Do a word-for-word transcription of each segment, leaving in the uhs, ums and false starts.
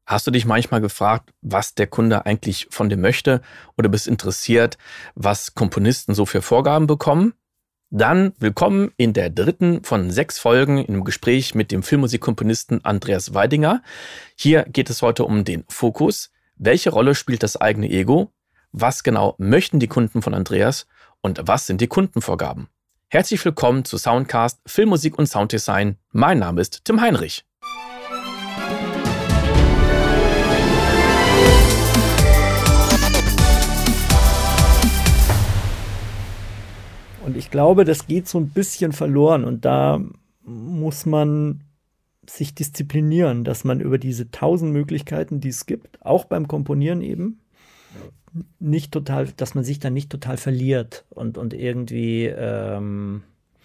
Hast du dich manchmal gefragt, was der Kunde eigentlich von dir möchte oder bist interessiert, was Komponisten so für Vorgaben bekommen? Dann willkommen in der dritten von sechs Folgen in einem Gespräch mit dem Filmmusikkomponisten Andreas Weidinger. Hier geht es heute um den Fokus. Welche Rolle spielt das eigene Ego? Was genau möchten die Kunden von Andreas? Und was sind die Kundenvorgaben? Herzlich willkommen zu Soundcast Filmmusik und Sounddesign. Mein Name ist Tim Heinrich. Und ich glaube, das geht so ein bisschen verloren. Und da muss man sich disziplinieren, dass man über diese tausend Möglichkeiten, die es gibt, auch beim Komponieren eben, nicht total, dass man sich dann nicht total verliert und, und irgendwie ähm,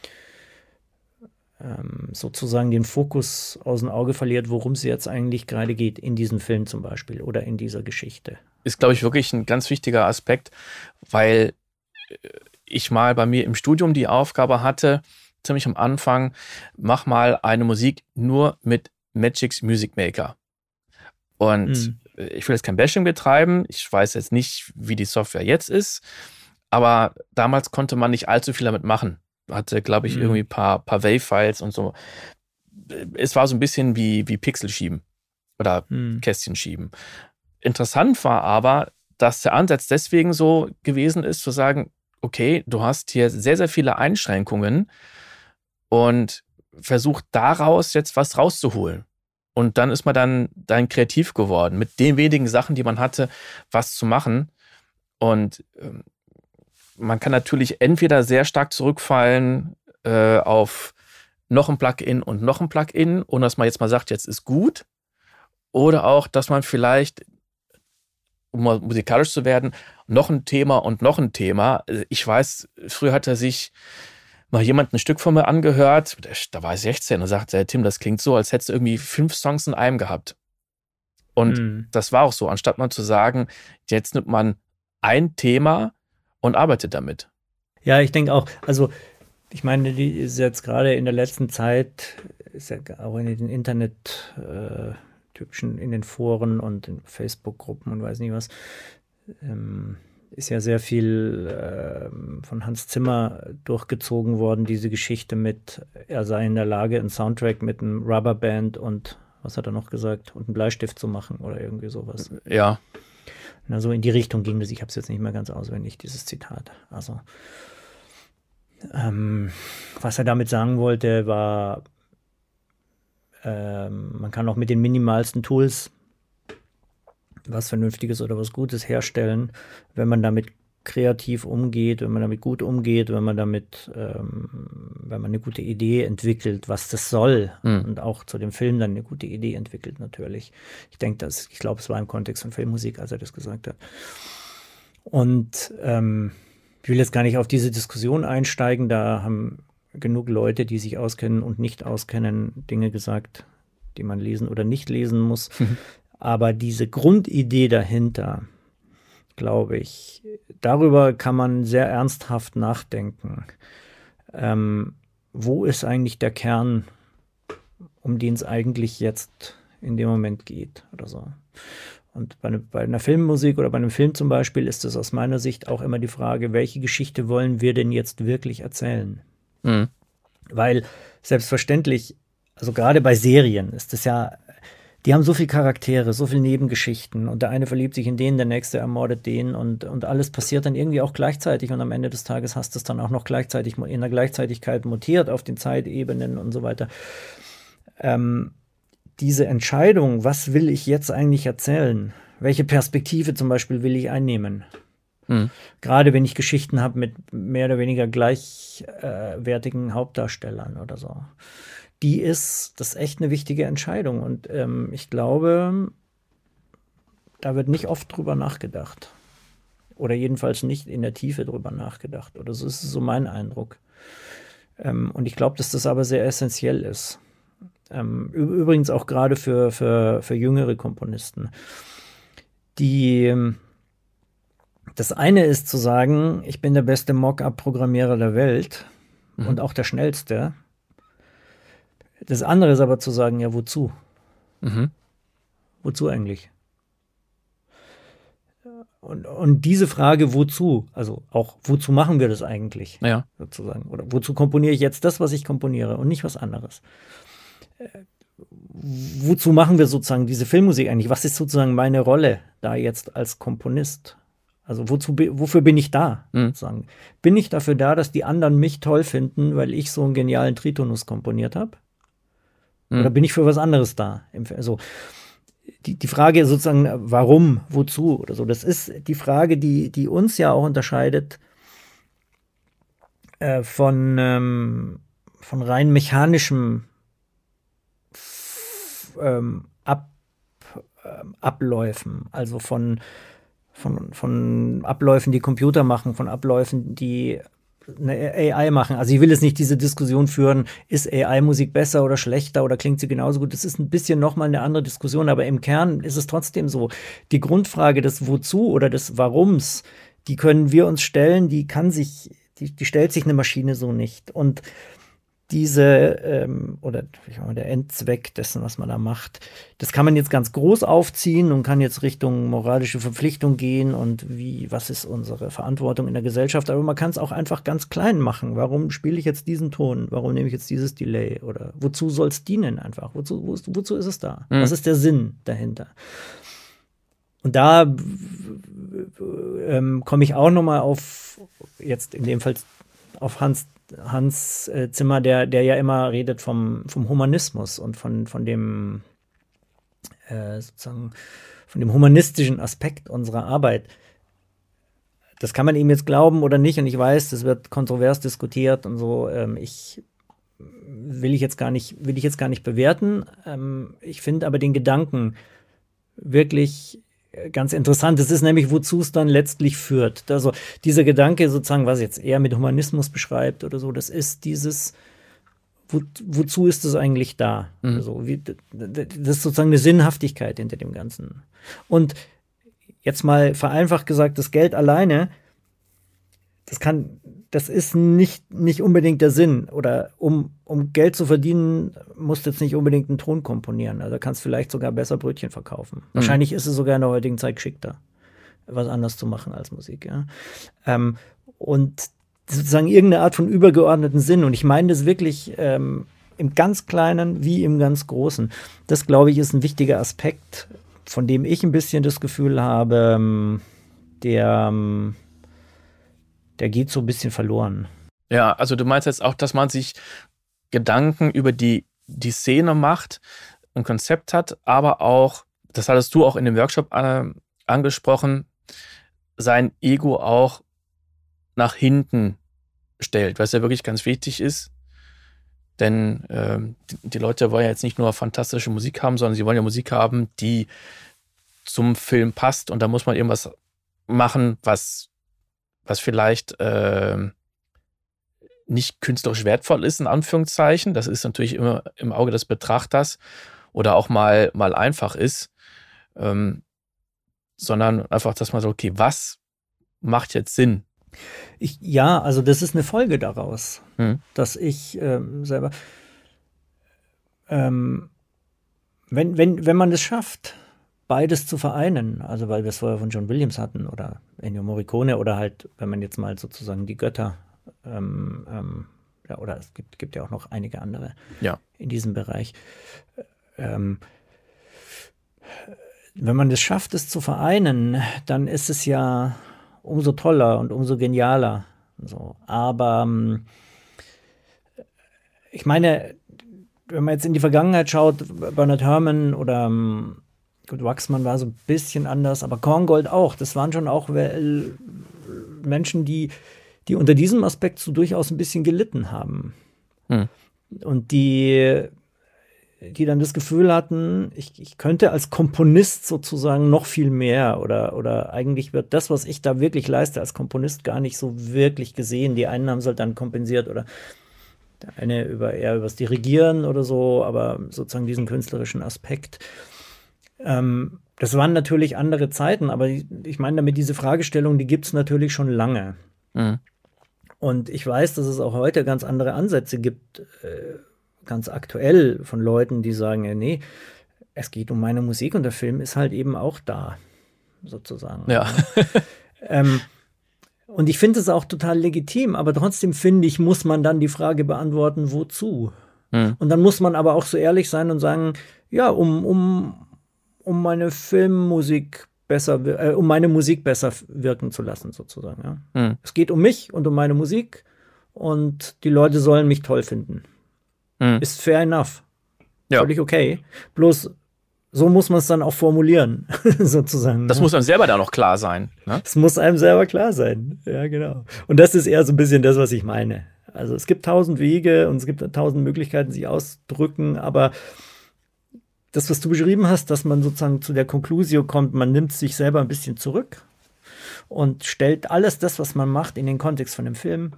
ähm, sozusagen den Fokus aus dem Auge verliert, worum es jetzt eigentlich gerade geht, in diesem Film zum Beispiel oder in dieser Geschichte. Ist, glaube ich, wirklich ein ganz wichtiger Aspekt, weil ich mal bei mir im Studium die Aufgabe hatte, ziemlich am Anfang, mach mal eine Musik nur mit Magix Music Maker. Und mhm. ich will jetzt kein Bashing betreiben, ich weiß jetzt nicht, wie die Software jetzt ist, aber damals konnte man nicht allzu viel damit machen. Hatte, glaube ich, mhm. irgendwie ein paar, paar Wave-Files und so. Es war so ein bisschen wie, wie Pixel schieben oder mhm. Kästchen schieben. Interessant war aber, dass der Ansatz deswegen so gewesen ist, zu sagen, okay, du hast hier sehr, sehr viele Einschränkungen und versucht daraus jetzt was rauszuholen. Und dann ist man dann, dann kreativ geworden, mit den wenigen Sachen, die man hatte, was zu machen. Und ähm, man kann natürlich entweder sehr stark zurückfallen äh, auf noch ein Plugin und noch ein Plugin, und dass man jetzt mal sagt, jetzt ist gut. Oder auch, dass man vielleicht, um mal musikalisch zu werden, noch ein Thema und noch ein Thema. Ich weiß, früher hat er sich mal jemand ein Stück von mir angehört, da war ich sechzehn, und sagte, Tim, das klingt so, als hättest du irgendwie fünf Songs in einem gehabt. Und mhm. das war auch so, anstatt mal zu sagen, jetzt nimmt man ein Thema und arbeitet damit. Ja, ich denke auch, also ich meine, die ist jetzt gerade in der letzten Zeit, ist ja auch in den Internet äh, typischen, in den Foren und in Facebook-Gruppen und weiß nicht was, ähm, ist ja sehr viel ähm, von Hans Zimmer durchgezogen worden, diese Geschichte mit, er sei in der Lage, einen Soundtrack mit einem Rubberband und, was hat er noch gesagt, und einen Bleistift zu machen oder irgendwie sowas. Ja. Na, so in die Richtung ging das, ich habe es jetzt nicht mehr ganz auswendig, dieses Zitat. Also, ähm, was er damit sagen wollte, war, ähm, man kann auch mit den minimalsten Tools was Vernünftiges oder was Gutes herstellen, wenn man damit kreativ umgeht, wenn man damit gut umgeht, wenn man damit, ähm, wenn man eine gute Idee entwickelt, was das soll, mhm. und auch zu dem Film dann eine gute Idee entwickelt natürlich. Ich denke, dass, ich glaube, es war im Kontext von Filmmusik, als er das gesagt hat. Und ähm, ich will jetzt gar nicht auf diese Diskussion einsteigen, da haben genug Leute, die sich auskennen und nicht auskennen, Dinge gesagt, die man lesen oder nicht lesen muss. Mhm. Aber diese Grundidee dahinter, glaube ich, darüber kann man sehr ernsthaft nachdenken. Ähm, wo ist eigentlich der Kern, um den es eigentlich jetzt in dem Moment geht oder so? Und bei, ne, bei einer Filmmusik oder bei einem Film zum Beispiel ist es aus meiner Sicht auch immer die Frage, welche Geschichte wollen wir denn jetzt wirklich erzählen? Mhm. Weil selbstverständlich, also gerade bei Serien ist es ja, die haben so viele Charaktere, so viele Nebengeschichten und der eine verliebt sich in den, der nächste ermordet den und, und alles passiert dann irgendwie auch gleichzeitig und am Ende des Tages hast du es dann auch noch gleichzeitig in der Gleichzeitigkeit mutiert auf den Zeitebenen und so weiter. Ähm, diese Entscheidung, was will ich jetzt eigentlich erzählen? Welche Perspektive zum Beispiel will ich einnehmen? Mhm. Gerade wenn ich Geschichten habe mit mehr oder weniger gleichwertigen äh, Hauptdarstellern oder so. Die ist, das ist echt eine wichtige Entscheidung. Und ähm, ich glaube, da wird nicht oft drüber nachgedacht. Oder jedenfalls nicht in der Tiefe drüber nachgedacht. Oder so ist so mein Eindruck. Ähm, und ich glaube, dass das aber sehr essentiell ist. Ähm, übrigens auch gerade für, für, für jüngere Komponisten. Die, das eine ist zu sagen, ich bin der beste Mock-up-Programmierer der Welt, mhm. und auch der schnellste. Das andere ist aber zu sagen, ja, wozu? Mhm. Wozu eigentlich? Und, und diese Frage, wozu, also auch, wozu machen wir das eigentlich, ja. sozusagen? Oder wozu komponiere ich jetzt das, was ich komponiere und nicht was anderes? Äh, wozu machen wir sozusagen diese Filmmusik eigentlich? Was ist sozusagen meine Rolle da jetzt als Komponist? Also wozu, wofür bin ich da? Mhm. Sozusagen? Bin ich dafür da, dass die anderen mich toll finden, weil ich so einen genialen Tritonus komponiert habe? Mhm. Oder bin ich für was anderes da? Also, Die, die Frage sozusagen, warum, wozu oder so, das ist die Frage, die, die uns ja auch unterscheidet äh, von, ähm, von rein mechanischem f- ähm, Ab, äh, Abläufen, also von, von, von Abläufen, die Computer machen, von Abläufen, die eine A I machen. Also ich will jetzt nicht diese Diskussion führen, ist A I-Musik besser oder schlechter oder klingt sie genauso gut. Das ist ein bisschen nochmal eine andere Diskussion, aber im Kern ist es trotzdem so. Die Grundfrage des Wozu oder des Warums, die können wir uns stellen, die kann sich, die, die stellt sich eine Maschine so nicht. Und diese, ähm, oder ich meine, der Endzweck dessen, was man da macht, das kann man jetzt ganz groß aufziehen und kann jetzt Richtung moralische Verpflichtung gehen und wie, was ist unsere Verantwortung in der Gesellschaft, aber man kann es auch einfach ganz klein machen. Warum spiele ich jetzt diesen Ton? Warum nehme ich jetzt dieses Delay? Oder wozu soll es dienen einfach? Wozu, wo, wozu ist es da? Mhm. Was ist der Sinn dahinter? Und da ähm, komme ich auch nochmal auf, jetzt in dem Fall auf Hans Hans äh, Zimmer, der, der ja immer redet vom, vom Humanismus und von, von dem äh, sozusagen von dem humanistischen Aspekt unserer Arbeit. Das kann man ihm jetzt glauben oder nicht, und ich weiß, das wird kontrovers diskutiert und so. Ähm, ich will ich jetzt gar nicht, will ich jetzt gar nicht bewerten. Ähm, ich finde aber den Gedanken wirklich ganz interessant. Das ist nämlich, wozu es dann letztlich führt. Also dieser Gedanke sozusagen, was jetzt eher mit Humanismus beschreibt oder so, das ist dieses, wo, wozu ist es eigentlich da? Mhm. Also, wie, das ist sozusagen eine Sinnhaftigkeit hinter dem Ganzen. Und jetzt mal vereinfacht gesagt, das Geld alleine, das kann, das ist nicht, nicht unbedingt der Sinn. Oder um, um Geld zu verdienen, musst du jetzt nicht unbedingt einen Ton komponieren. Also kannst vielleicht sogar besser Brötchen verkaufen. Mhm. Wahrscheinlich ist es sogar in der heutigen Zeit geschickter, was anders zu machen als Musik. Ja? Ähm, und sozusagen irgendeine Art von übergeordneten Sinn. Und ich meine das wirklich ähm, im ganz Kleinen wie im ganz Großen. Das, glaube ich, ist ein wichtiger Aspekt, von dem ich ein bisschen das Gefühl habe, der der geht so ein bisschen verloren. Ja, also du meinst jetzt auch, dass man sich Gedanken über die, die Szene macht, ein Konzept hat, aber auch, das hattest du auch in dem Workshop äh, angesprochen, sein Ego auch nach hinten stellt, was ja wirklich ganz wichtig ist. Denn äh, die, die Leute wollen ja jetzt nicht nur fantastische Musik haben, sondern sie wollen ja Musik haben, die zum Film passt, und da muss man irgendwas machen, was was vielleicht äh, nicht künstlerisch wertvoll ist, in Anführungszeichen. Das ist natürlich immer im Auge des Betrachters, oder auch mal, mal einfach ist, ähm, sondern einfach, dass man so, okay, was macht jetzt Sinn? Ich, ja, also das ist eine Folge daraus, hm. dass ich ähm, selber, ähm, wenn, wenn, wenn man es schafft, beides zu vereinen, also weil wir es vorher von John Williams hatten oder Ennio Morricone oder halt, wenn man jetzt mal sozusagen die Götter, ähm, ähm, ja, oder es gibt, gibt ja auch noch einige andere ja. in diesem Bereich. Ähm, wenn man es schafft, es zu vereinen, dann ist es ja umso toller und umso genialer. So. Aber ähm, ich meine, wenn man jetzt in die Vergangenheit schaut, Bernard Herrmann oder ähm, gut, Waxman war so ein bisschen anders, aber Korngold auch. Das waren schon auch Menschen, die, die unter diesem Aspekt so durchaus ein bisschen gelitten haben. Hm. Und die, die dann das Gefühl hatten, ich, ich könnte als Komponist sozusagen noch viel mehr, oder, oder eigentlich wird das, was ich da wirklich leiste als Komponist, gar nicht so wirklich gesehen. Die einen haben es halt dann kompensiert, oder der eine über, eher über das Dirigieren oder so, aber sozusagen diesen künstlerischen Aspekt. Ähm, das waren natürlich andere Zeiten, aber ich, ich meine damit, diese Fragestellung, die gibt es natürlich schon lange. Mhm. Und ich weiß, dass es auch heute ganz andere Ansätze gibt, äh, ganz aktuell von Leuten, die sagen, ja, nee, es geht um meine Musik und der Film ist halt eben auch da, sozusagen. Ja. ähm, und ich finde es auch total legitim, aber trotzdem finde ich, muss man dann die Frage beantworten, wozu? Hm. Und dann muss man aber auch so ehrlich sein und sagen, ja, um, um, um meine Filmmusik besser, äh, um meine Musik besser wirken zu lassen, sozusagen. Ja. Hm. Es geht um mich und um meine Musik und die Leute sollen mich toll finden. Hm. Ist fair enough. Ja. Völlig okay. Bloß so muss man es dann auch formulieren, sozusagen. Das ne? muss einem selber dann auch klar sein. Ne? Das muss einem selber klar sein. Ja, genau. Und das ist eher so ein bisschen das, was ich meine. Also es gibt tausend Wege und es gibt tausend Möglichkeiten, sich auszudrücken, aber das, was du beschrieben hast, dass man sozusagen zu der Conclusio kommt, man nimmt sich selber ein bisschen zurück und stellt alles das, was man macht, in den Kontext von dem Film.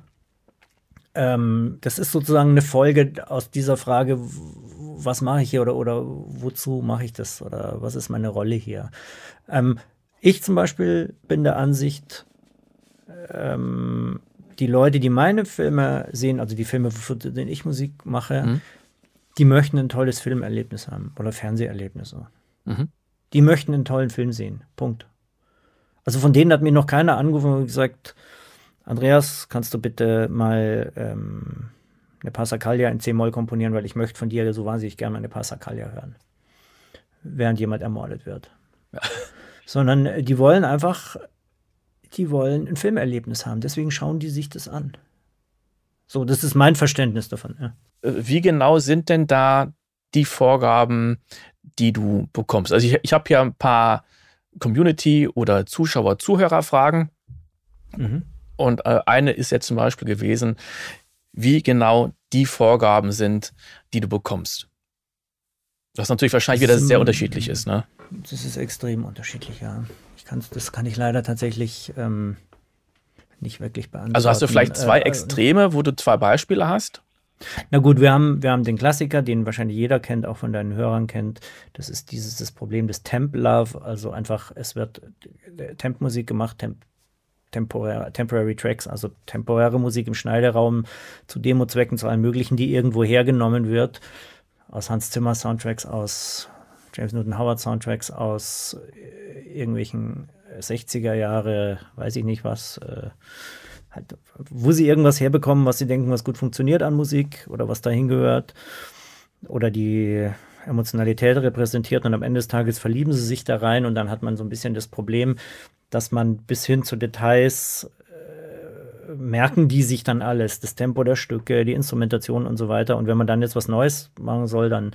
Ähm, das ist sozusagen eine Folge aus dieser Frage, was mache ich hier oder, oder wozu mache ich das oder was ist meine Rolle hier? Ähm, ich zum Beispiel bin der Ansicht, ähm, die Leute, die meine Filme sehen, also die Filme, für die ich Musik mache, mhm. die möchten ein tolles Filmerlebnis haben oder Fernseherlebnis. Mhm. Die möchten einen tollen Film sehen. Punkt. Also von denen hat mir noch keiner angerufen und gesagt, Andreas, kannst du bitte mal ähm, eine Passacaglia in C-Moll komponieren, weil ich möchte von dir so wahnsinnig gerne eine Passacaglia hören, während jemand ermordet wird. Ja. Sondern die wollen einfach, die wollen ein Filmerlebnis haben. Deswegen schauen die sich das an. So, das ist mein Verständnis davon. Ja. Wie genau sind denn da die Vorgaben, die du bekommst? Also ich, ich habe hier ein paar Community- oder Zuschauer-Zuhörer-Fragen. Mhm. Und äh, eine ist jetzt zum Beispiel gewesen, wie genau die Vorgaben sind, die du bekommst. Was natürlich wahrscheinlich wieder sehr unterschiedlich ist, ne? Das ist extrem unterschiedlich, ja. Ich kann's, das kann ich leider tatsächlich ähm, nicht wirklich beantworten. Also hast du vielleicht zwei äh, Extreme, wo du zwei Beispiele hast? Na gut, wir haben, wir haben den Klassiker, den wahrscheinlich jeder kennt, auch von deinen Hörern kennt. Das ist dieses das Problem des Temp Love. Also einfach, es wird Temp-Musik gemacht, Temp Temporär, Temporary Tracks, also temporäre Musik im Schneideraum zu Demo-Zwecken, zu allen möglichen, die irgendwo hergenommen wird. Aus Hans Zimmer Soundtracks, aus James Newton Howard Soundtracks, aus irgendwelchen sechziger Jahre, weiß ich nicht was, äh, halt, wo sie irgendwas herbekommen, was sie denken, was gut funktioniert an Musik oder was dahin gehört. Oder die Emotionalität repräsentiert und am Ende des Tages verlieben sie sich da rein und dann hat man so ein bisschen das Problem, dass man bis hin zu Details äh, merken die sich dann alles, das Tempo der Stücke, die Instrumentation und so weiter. Und wenn man dann jetzt was Neues machen soll, dann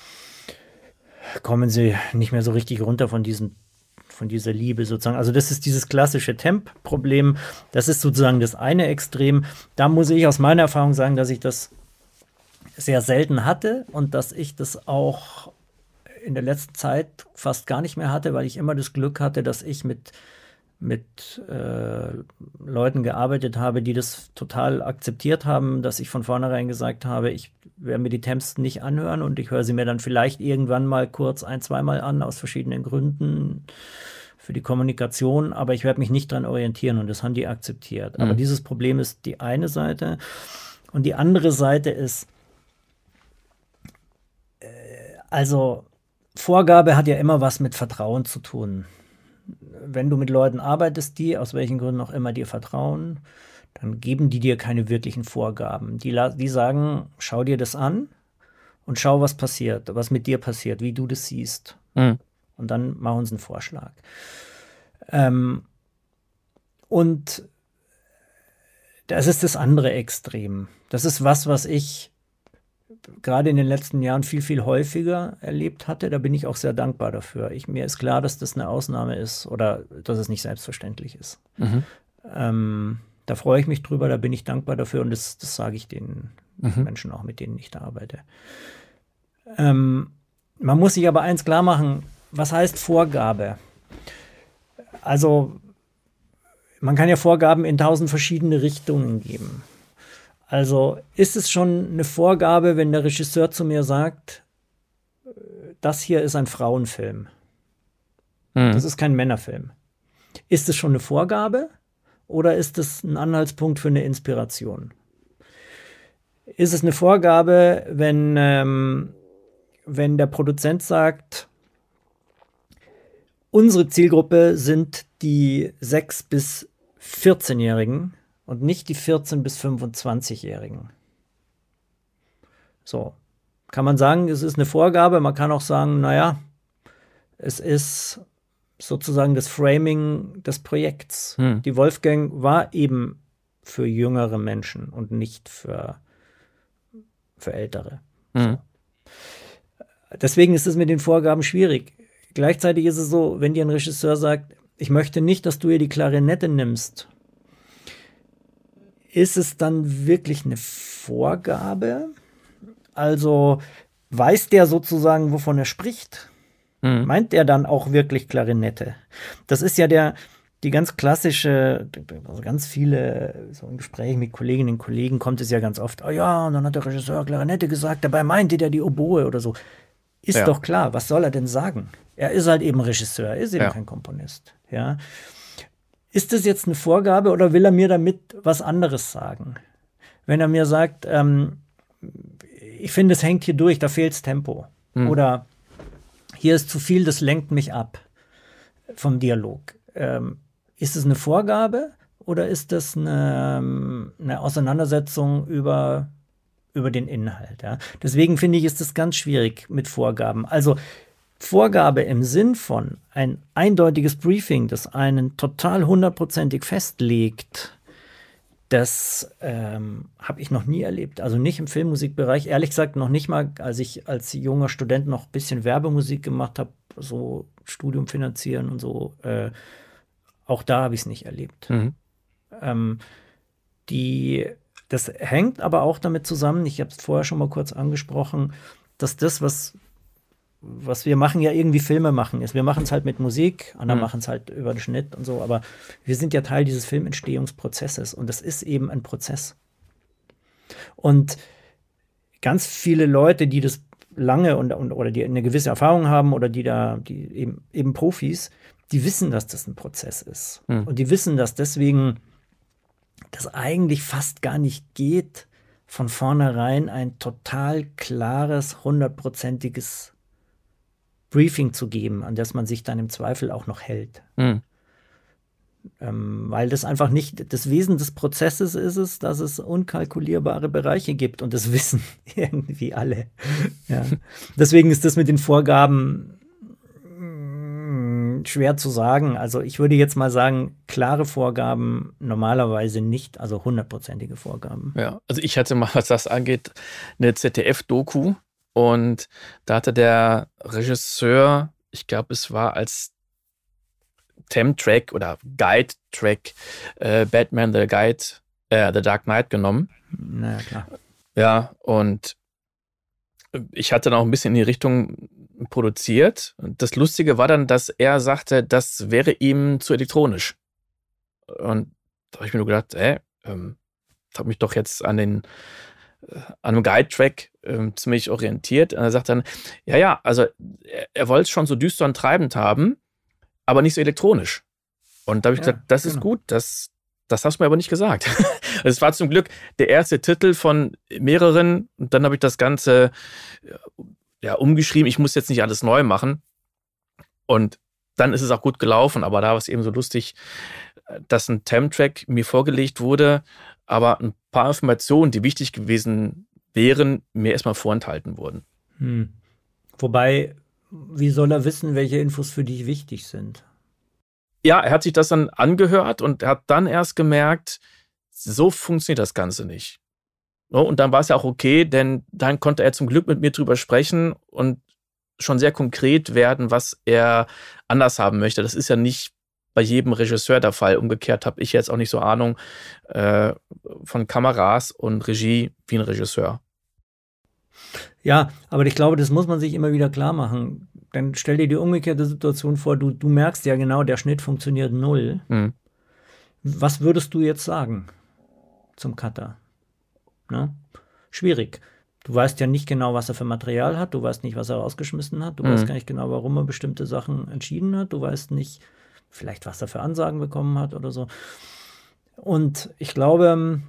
kommen sie nicht mehr so richtig runter von diesem, von dieser Liebe sozusagen. Also das ist dieses klassische Temp-Problem. Das ist sozusagen das eine Extrem. Da muss ich aus meiner Erfahrung sagen, dass ich das sehr selten hatte und dass ich das auch in der letzten Zeit fast gar nicht mehr hatte, weil ich immer das Glück hatte, dass ich mit, mit äh, Leuten gearbeitet habe, die das total akzeptiert haben, dass ich von vornherein gesagt habe, ich werde mir die Temps nicht anhören und ich höre sie mir dann vielleicht irgendwann mal kurz ein-, zweimal an, aus verschiedenen Gründen für die Kommunikation, aber ich werde mich nicht dran orientieren und das haben die akzeptiert. Mhm. Aber dieses Problem ist die eine Seite und die andere Seite ist, äh, also Vorgabe hat ja immer was mit Vertrauen zu tun. Wenn du mit Leuten arbeitest, die aus welchen Gründen auch immer dir vertrauen, dann geben die dir keine wirklichen Vorgaben. Die, die sagen, schau dir das an und schau, was passiert, was mit dir passiert, wie du das siehst. Mhm. Und dann mach uns einen Vorschlag. Ähm, und das ist das andere Extrem. Das ist was, was ich gerade in den letzten Jahren viel, viel häufiger erlebt hatte. Da bin ich auch sehr dankbar dafür. Ich, mir ist klar, dass das eine Ausnahme ist oder dass es nicht selbstverständlich ist. Mhm. Ähm, da freue ich mich drüber, da bin ich dankbar dafür und das, das sage ich den mhm. Menschen auch, mit denen ich da arbeite. Ähm, man muss sich aber eins klar machen, was heißt Vorgabe? Also man kann ja Vorgaben in tausend verschiedene Richtungen geben. Also ist es schon eine Vorgabe, wenn der Regisseur zu mir sagt, das hier ist ein Frauenfilm. Hm. Das ist kein Männerfilm. Ist es schon eine Vorgabe oder ist es ein Anhaltspunkt für eine Inspiration? Ist es eine Vorgabe, wenn, ähm, wenn der Produzent sagt, unsere Zielgruppe sind die sechs- bis vierzehnjährigen und nicht die vierzehn- bis fünfundzwanzigjährigen. So, kann man sagen, es ist eine Vorgabe. Man kann auch sagen, naja, es ist sozusagen das Framing des Projekts. Hm. Die Wolfgang war eben für jüngere Menschen und nicht für, für ältere. Hm. So. Deswegen ist es mit den Vorgaben schwierig. Gleichzeitig ist es so, wenn dir ein Regisseur sagt, ich möchte nicht, dass du hier die Klarinette nimmst, ist es dann wirklich eine Vorgabe? Also weiß der sozusagen, wovon er spricht? Mhm. Meint er dann auch wirklich Klarinette? Das ist ja der, die ganz klassische, also ganz viele, so in Gesprächen mit Kolleginnen und Kollegen kommt es ja ganz oft, oh ja, und dann hat der Regisseur Klarinette gesagt, dabei meinte der die Oboe oder so. Ist ja. Doch klar, was soll er denn sagen? Er ist halt eben Regisseur, er ist eben ja. kein Komponist. Ja. Ist das jetzt eine Vorgabe oder will er mir damit was anderes sagen? Wenn er mir sagt, ähm, ich finde, es hängt hier durch, da fehlt's Tempo. Hm. Oder hier ist zu viel, das lenkt mich ab vom Dialog. Ähm, ist es eine Vorgabe oder ist das eine, eine Auseinandersetzung über, über den Inhalt? Ja? Deswegen finde ich, ist das ganz schwierig mit Vorgaben. Also Vorgabe im Sinn von ein eindeutiges Briefing, das einen total hundertprozentig festlegt, das ähm, habe ich noch nie erlebt. Also nicht im Filmmusikbereich. Ehrlich gesagt noch nicht mal, als ich als junger Student noch ein bisschen Werbemusik gemacht habe, so Studium finanzieren und so. Äh, auch da habe ich es nicht erlebt. Mhm. Ähm, die, das hängt aber auch damit zusammen, ich habe es vorher schon mal kurz angesprochen, dass das, was was wir machen, ja irgendwie Filme machen ist. Wir machen es halt mit Musik, andere mhm. machen es halt über den Schnitt und so, aber wir sind ja Teil dieses Filmentstehungsprozesses und das ist eben ein Prozess. Und ganz viele Leute, die das lange und, und oder die eine gewisse Erfahrung haben oder die da, die eben, eben Profis, die wissen, dass das ein Prozess ist. Mhm. Und die wissen, dass deswegen das eigentlich fast gar nicht geht, von vornherein ein total klares, hundertprozentiges Briefing zu geben, an das man sich dann im Zweifel auch noch hält. Mhm. Ähm, weil das einfach nicht, das Wesen des Prozesses ist es, dass es unkalkulierbare Bereiche gibt und das wissen irgendwie alle. Ja. Deswegen ist das mit den Vorgaben mh, schwer zu sagen. Also ich würde jetzt mal sagen, klare Vorgaben normalerweise nicht, also hundertprozentige Vorgaben. Ja, also ich hatte mal, was das angeht, eine Z D F-Doku. Und da hatte der Regisseur, ich glaube, es war als Theme-Track oder Guide-Track äh, Batman the Guide, äh, The Dark Knight genommen. Na ja, klar. Ja, und ich hatte dann auch ein bisschen in die Richtung produziert. Und das Lustige war dann, dass er sagte, das wäre ihm zu elektronisch. Und da habe ich mir nur gedacht, ey, ähm, ich habe mich doch jetzt an den an einem Guide-Track ähm, ziemlich orientiert. Und er sagt dann, ja, ja, also er, er wollte es schon so düster und treibend haben, aber nicht so elektronisch. Und da habe ich ja, gesagt, das genau. ist gut, das, das hast du mir aber nicht gesagt. Es war zum Glück der erste Titel von mehreren und dann habe ich das Ganze ja, umgeschrieben. Ich muss jetzt nicht alles neu machen. Und dann ist es auch gut gelaufen, aber da war es eben so lustig, dass ein Theme-Track mir vorgelegt wurde, aber ein paar Informationen, die wichtig gewesen wären, mir erstmal vorenthalten wurden. Hm. Wobei, wie soll er wissen, welche Infos für dich wichtig sind? Ja, er hat sich das dann angehört und hat dann erst gemerkt, so funktioniert das Ganze nicht. Und dann war es ja auch okay, denn dann konnte er zum Glück mit mir drüber sprechen und schon sehr konkret werden, was er anders haben möchte. Das ist ja nicht bei jedem Regisseur der Fall. Umgekehrt habe ich jetzt auch nicht so Ahnung äh, von Kameras und Regie wie ein Regisseur. Ja, aber ich glaube, das muss man sich immer wieder klar machen. Dann stell dir die umgekehrte Situation vor, du, du merkst ja genau, der Schnitt funktioniert null. Mhm. Was würdest du jetzt sagen zum Cutter? Ne? Schwierig. Du weißt ja nicht genau, was er für Material hat, du weißt nicht, was er rausgeschmissen hat, du mhm. weißt gar nicht genau, warum er bestimmte Sachen entschieden hat, du weißt nicht, vielleicht was er für Ansagen bekommen hat oder so. Und ich glaube,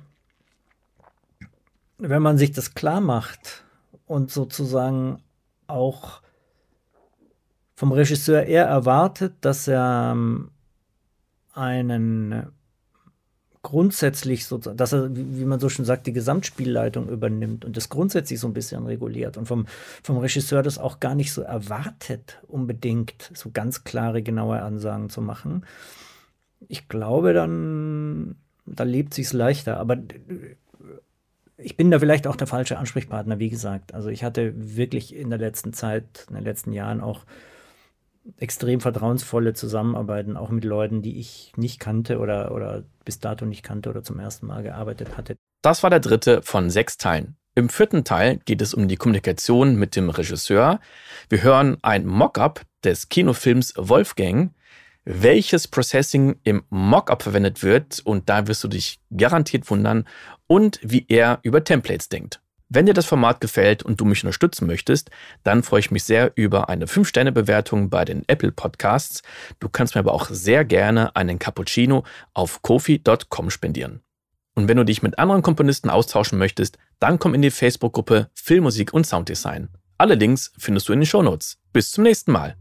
wenn man sich das klar macht und sozusagen auch vom Regisseur eher erwartet, dass er ähm, einen grundsätzlich, so, dass er, wie man so schön sagt, die Gesamtspielleitung übernimmt und das grundsätzlich so ein bisschen reguliert und vom, vom Regisseur das auch gar nicht so erwartet, unbedingt so ganz klare, genaue Ansagen zu machen. Ich glaube, dann, da lebt sich's leichter, aber ich bin da vielleicht auch der falsche Ansprechpartner, wie gesagt. Also ich hatte wirklich in der letzten Zeit, in den letzten Jahren auch extrem vertrauensvolle Zusammenarbeiten, auch mit Leuten, die ich nicht kannte oder, oder bis dato nicht kannte oder zum ersten Mal gearbeitet hatte. Das war der dritte von sechs Teilen. Im vierten Teil geht es um die Kommunikation mit dem Regisseur. Wir hören ein Mockup des Kinofilms Wolfgang, welches Processing im Mockup verwendet wird, und da wirst du dich garantiert wundern, und wie er über Templates denkt. Wenn dir das Format gefällt und du mich unterstützen möchtest, dann freue ich mich sehr über eine fünf Sterne Bewertung bei den Apple Podcasts. Du kannst mir aber auch sehr gerne einen Cappuccino auf ko-fi Punkt com spendieren. Und wenn du dich mit anderen Komponisten austauschen möchtest, dann komm in die Facebook-Gruppe Filmmusik und Sounddesign. Alle Links findest du in den Shownotes. Bis zum nächsten Mal.